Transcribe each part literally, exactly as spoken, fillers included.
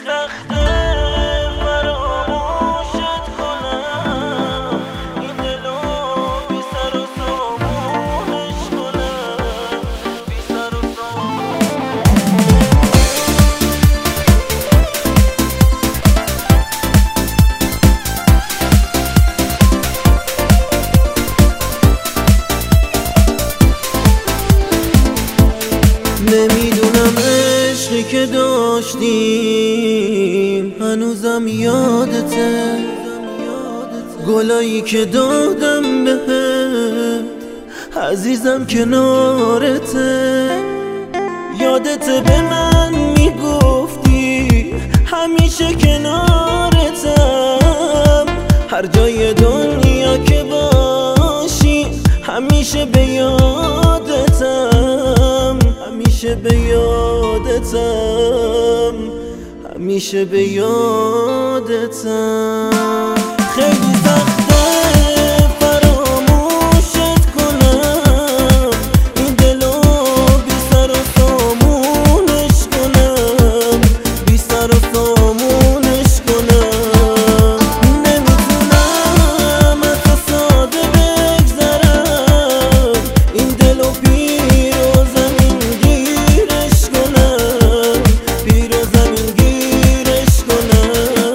سخته فراموشت کنم، این دلو بی سر و سامونش کنم، بی سر و نمیدونم عشقی که داشتیم هنوزم یادته، گلایی که دادم بهت عزیزم کنارته، یادته به من میگفتی همیشه کنارتم، هر جای دنیا که باشی همیشه به یادتم، همیشه به یادتم، همیشه به یادتم. خیلی سخته فراموشت کنم، این دلو بی سر و سامونش کنم، بی سر و سامونش کنم. نمیتونم از تو ساده بگذرم، این دلو پیر و زمین گیرش کنم، پیر و زمین گیرش کنم.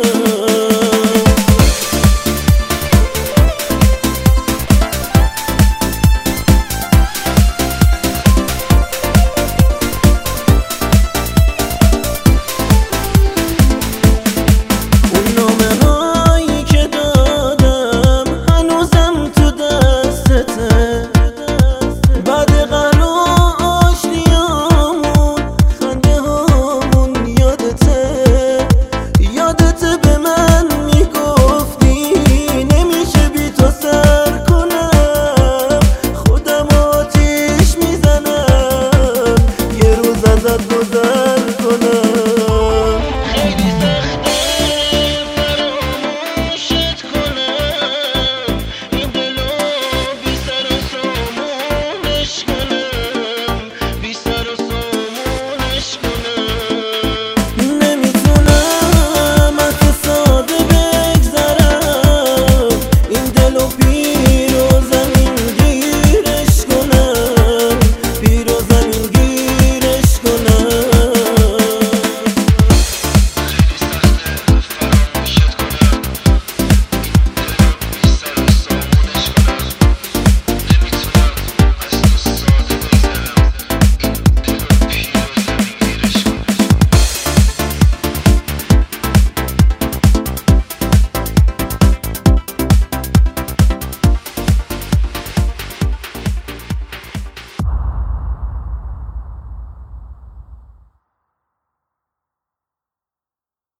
اون نامه هایی که دادم هنوزم تو دستته، بعد قهر و آشتیامون خنده هامون یادته، یادته به من میگفتی نمیشه بی تو سر کنم، خودم آتیش میزنم یه روز ازت